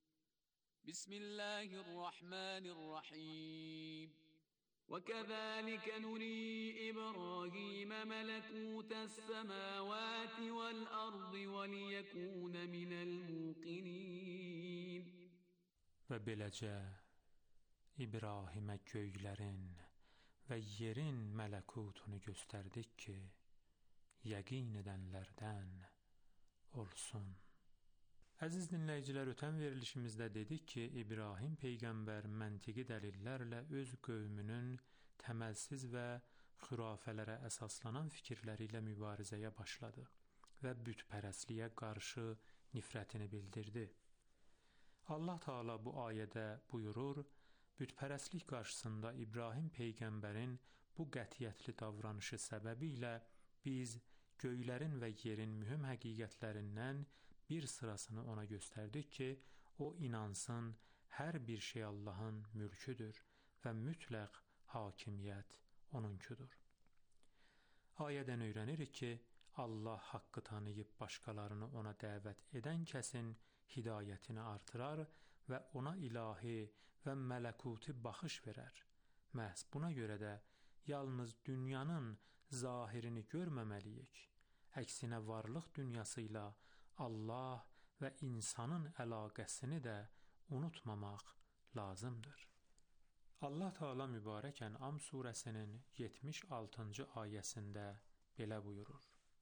Bismillahirrahmanirrahim. وَكَذَلِكَ نُرِي إِبْرَاهِيمَ مَلَكُوتَ السَّمَاوَاتِ وَالْأَرْضِ وَلِيَكُونَ مِنَ الْمُوقِنِينَ. Və beləcə İbrahimə göylərin və yerin mələkutunu göstərdik ki, yəqin edənlərdən olsun. Əziz dinləyicilər, ötən verilişimizdə dedik ki, İbrahim Peyğəmbər məntiqi dəlillərlə öz qövmünün təməlsiz və xürafələrə əsaslanan fikirləri ilə mübarizəyə başladı və bütpərəstliyə qarşı nifrətini bildirdi. Allah Teala bu ayədə buyurur, bütpərəstlik qarşısında İbrahim peyğəmbərin bu qətiyyətli davranışı səbəbilə biz göylərin və yerin mühüm həqiqətlərindən bir sırasını ona göstərdik ki, o inansın, hər bir şey Allahın mülküdür və mütləq hakimiyyət onunkudur. Ayədən öyrənirik ki, Allah haqqı tanıyıb başqalarını ona dəvət edən kəsin hidayətini artırar və ona ilahi və mələkuti baxış verər. Məhz buna görə də yalnız dünyanın zahirini görməməliyik. Əksinə varlıq dünyası ilə Allah və insanın əlaqəsini də unutmamaq lazımdır. Allah Teala mübarək Ən'am surəsinin 76-cı ayəsində belə buyurur.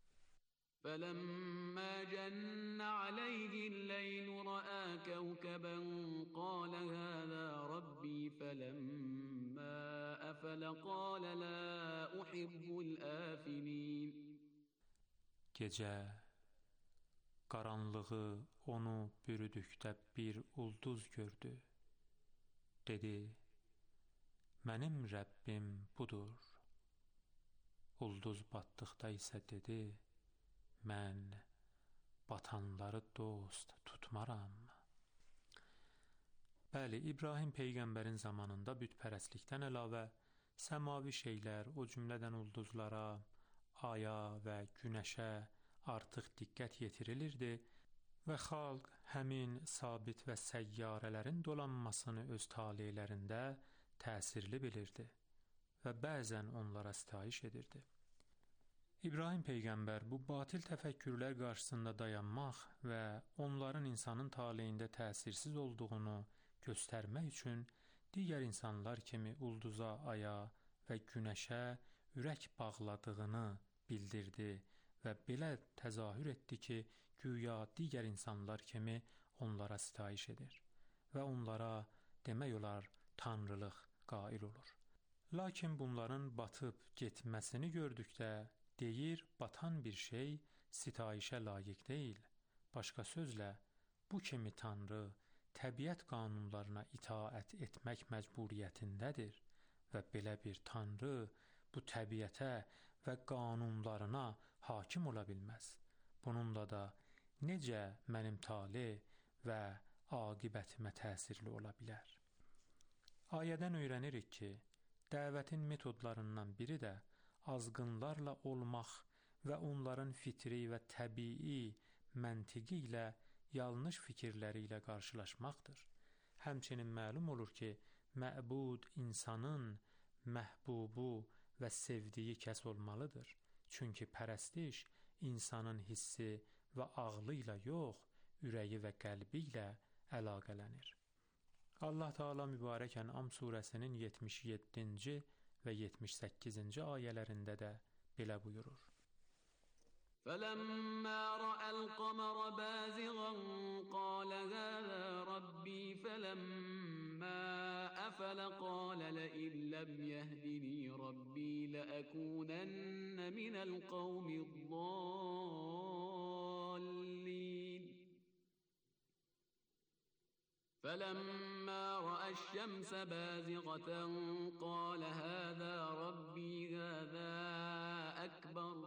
فَلَمَّا جَنَّ عَلَيْهِ اللَّيْلُ رَأَى كَوْكَبًا قَالَ هَذَا رَبِّي فَلَمَّا أَفَلَ قَالَ لَا أُحِبُّ الْآفِلِينَ. Gecə qaranlığı onu bürüdükdə bir ulduz gördü. Dedi, mənim Rəbbim budur. Ulduz batdıqda isə dedi, mən batanları dost tutmaram. Bəli, İbrahim peyğəmbərin zamanında bütpərəstlikdən əlavə səmavi şeylər, o cümlədən ulduzlara, aya və günəşə artıq diqqət yetirilirdi və xalq həmin sabit və səyyarələrin dolanmasını öz talelərində təsirli bilirdi və bəzən onlara sitayiş edirdi. İbrahim peyğəmbər bu batil təfəkkürlər qarşısında dayanmaq və onların insanın taleyində təsirsiz olduğunu göstərmək üçün digər insanlar kimi ulduza, aya və günəşə ürək bağladığını bildirdi və belə təzahür etdi ki, güya digər insanlar kimi onlara sitayiş edir və onlara demək olar tanrılıq qail olur. Lakin bunların batıb getməsini gördükdə deyir, batan bir şey sitayişə layiq deyil. Başqa sözlə, bu kimi tanrı təbiət qanunlarına itaət etmək məcburiyyətindədir və belə bir tanrı bu təbiətə və qanunlarına hakim ola bilməz. Bununla da necə mənim tale və aqibətimə təsirli ola bilər? Ayədən öyrənirik ki, dəvətin metodlarından biri də azğınlarla olmaq və onların fitri və təbii məntiqi ilə yanlış fikirləri ilə qarşılaşmaqdır. Həmçinin məlum olur ki, məbud insanın məhbubu və sevdiyi kəs olmalıdır. Çünki pərəstiş insanın hissi və ağlı ilə yox, ürəyi və qəlbi ilə əlaqələnir. Allah Teala mübarək Ən'am surəsinin 77-ci və 78-ci ayələrində də belə buyurur. فَلَمَّا رَأَى الْقَمَرَ بَازِغًا قَالَ هَذَا رَبِّي فَلَمَّا أَفَلَ قَالَ لَئِن لَّمْ يَهْدِنِي رَبِّي لَأَكُونَنَّ مِنَ الْقَوْمِ الضَّالِّينَ. فَلَمَّا رَأَى الشَّمْسَ بَازِغَةً قَالَ هَذَا رَبِّي هَذَا أَكْبَرُ.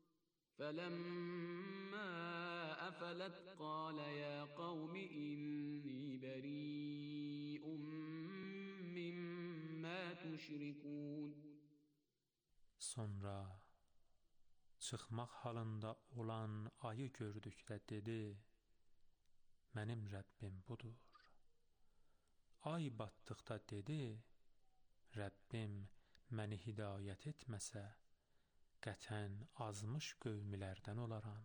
فَلَمَّا أَفَلَتْ قَالَ يَا قَوْمِ إِنِّي بَرِيءٌ مِّمَّا تُشْرِكُونَ. Sonra çıxmaq halında olan ayı gördükdə dedi, mənim Rəbbim budur. Ay batdıqda dedi, Rəbbim məni hidayət etməsə, qətən azmış qövmilərdən olaram.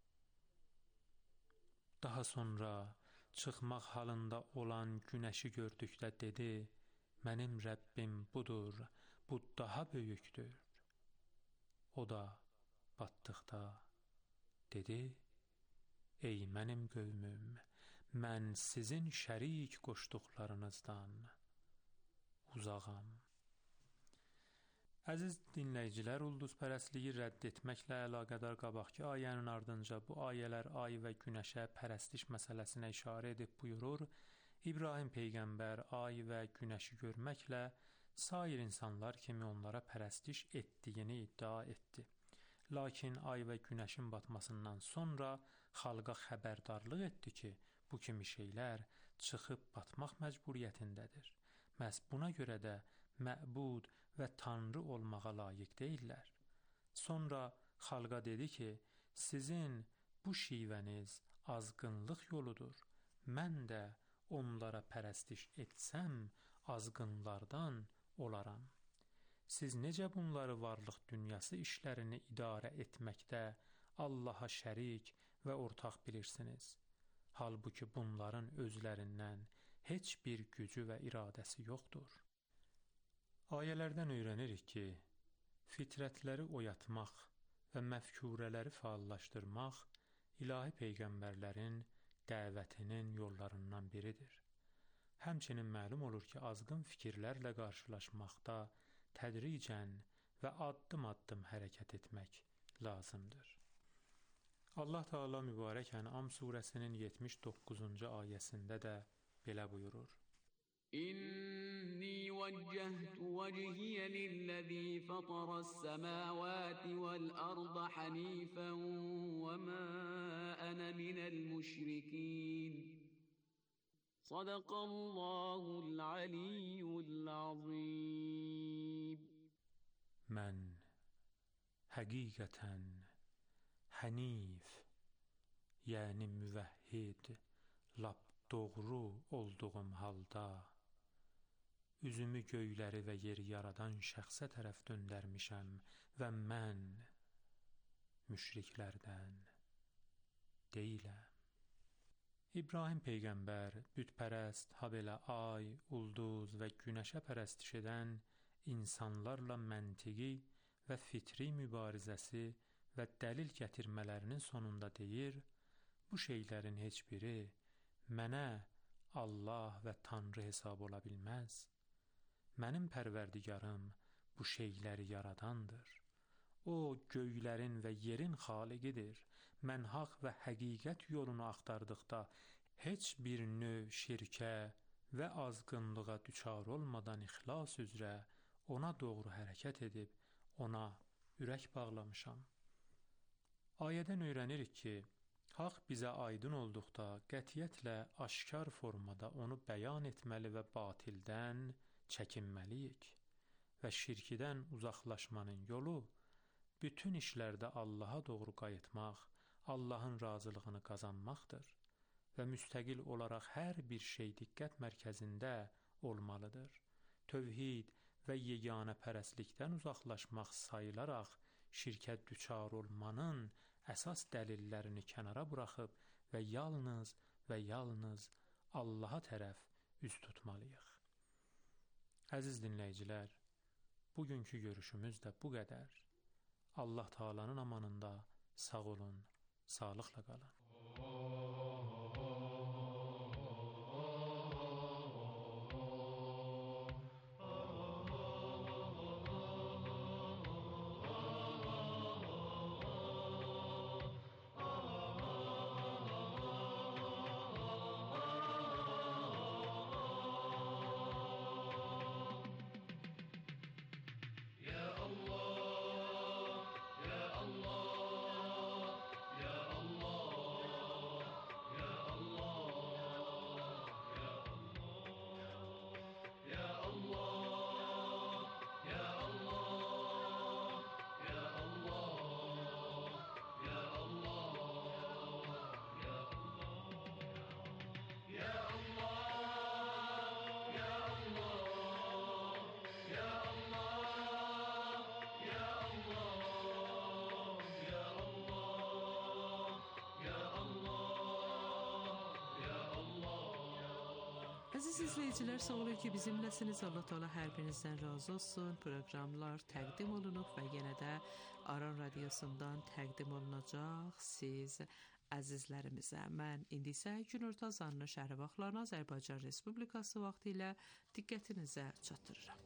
Daha sonra çıxmaq halında olan günəşi gördükdə dedi, mənim Rəbbim budur, bu daha böyükdür. O da batdıqda dedi, ey mənim qövmüm, mən sizin şərik qoşduqlarınızdan uzağam. Əziz dinləyicilər, ulduzpərəstliyi rədd etməklə əlaqədar qabaqki ayənin ardınca bu ayələr ay və günəşə pərəstiş məsələsinə işarə edib buyurur, İbrahim peyğəmbər ay və günəşi görməklə sair insanlar kimi onlara pərəstiş etdiyini iddia etdi. Lakin ay və günəşin batmasından sonra xalqa xəbərdarlıq etdi ki, bu kimi şeylər çıxıb batmaq məcburiyyətindədir. Məhz buna görə də məbud və tanrı olmağa layiq deyirlər. Sonra xalqa dedi ki, sizin bu şivəniz azğınlıq yoludur. Mən də onlara pərəstiş etsəm, azğınlardan olaram. Siz necə bunları varlıq dünyası işlərini idarə etməkdə Allaha şərik və ortaq bilirsiniz? Halbuki bunların özlərindən heç bir gücü və iradəsi yoxdur. Ayələrdən öyrənirik ki, fitrətləri oyatmaq və məfkurələri faallaşdırmaq ilahi peyğəmbərlərin dəvətinin yollarından biridir. Həmçinin məlum olur ki, azğın fikirlərlə qarşılaşmaqda tədricən və addım-addım hərəkət etmək lazımdır. Allah Teala mübarək Ən'am surəsinin 79-cu ayəsində də belə buyurur. إني وجهت وجهي للذي فطر السماوات والأرض حنيفا وما أنا من المشركين صدق الله العلي العظيم. Mən həqiqətən hənif, yəni müvəhhid, lap doğru olduğum halda üzümü göyləri və yeri yaradan şəxsə tərəf döndərmişəm və mən müşriklərdən deyiləm. İbrahim peyğəmbər bütpərəst, habelə ay, ulduz və günəşə pərəstiş edən insanlarla məntiqi və fitri mübarizəsi və dəlil gətirmələrinin sonunda deyir, bu şeylərin heç biri mənə Allah və Tanrı hesab ola bilməz. Mənim pərverdigarım bu şeyləri yaradandır. O, göylərin və yerin xaliqidir. Mən haqq və həqiqət yolunu axtardıqda heç bir növ şirkə və azğınlığa düçar olmadan ixlas üzrə ona doğru hərəkət edib, ona ürək bağlamışam. Ayədən öyrənirik ki, haqq bizə aydın olduqda qətiyyətlə aşkar formada onu bəyan etməli və batildən çəkinməliyik və şirkidən uzaqlaşmanın yolu bütün işlərdə Allaha doğru qayıtmaq, Allahın razılığını qazanmaqdır və müstəqil olaraq hər bir şey diqqət mərkəzində olmalıdır. Tövhid və yeganə pərəstlikdən uzaqlaşmaq sayılaraq şirkə düçar olmanın əsas dəlillərini kənara buraxıb və yalnız Allaha tərəf üz tutmalıyıq. Əziz dinləyicilər, bugünkü görüşümüz də bu qədər. Allah Teala'nın amanında sağ olun, sağlıqla qalın. Əziz izləyicilər, sağ olun ki, bizimləsiniz. Allah Teala hər birinizdən razı olsun. Proqramlar təqdim olunub və yenə də Aran Radiosundan təqdim olunacaq siz əzizlərimizə. Mən indi isə günorta azanını şəhər vaxtlarına Azərbaycan Respublikası vaxtı ilə diqqətinizə çatdırıram.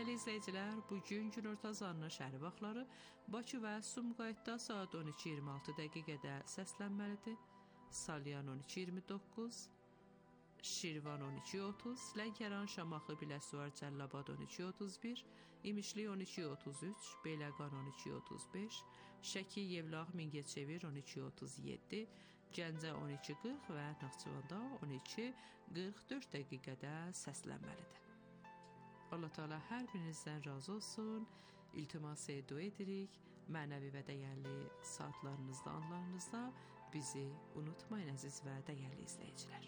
Dəyərli izləyicilər, bugün günorta zanlı şəhər vaxtları Bakı və Sumqayıtda saat 12:26 dəqiqədə səslənməlidir. Salyan 12:29, Şirvan 12:30, Lənkəran, Şamaxı, Biləsuvar, Cəlilabad 12:31, İmişli 12:33, Beyləqan 12:35, Şəki, Yevlax, Mingəçevir 12:37, Gəncə 12:40 və Naxçıvanda 12:44 dəqiqədə səslənməlidir. Allah Teala hər birinizdən razı olsun. İltimas dua edirik. Mənəvi və dəyərli saatlarınızda, anlarınızda bizi unutmayın əziz və dəyərli izləyicilər.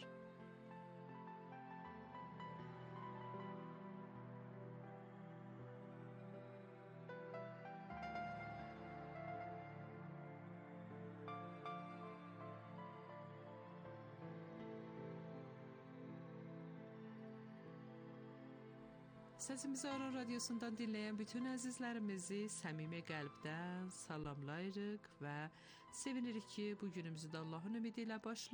Səsimizi Aran Radiosundan dinləyən bütün əzizlərimizi səmimi qəlbdən salamlayırıq və sevinirik ki, bu günümüzü də Allahın ümidi ilə başlayırıq.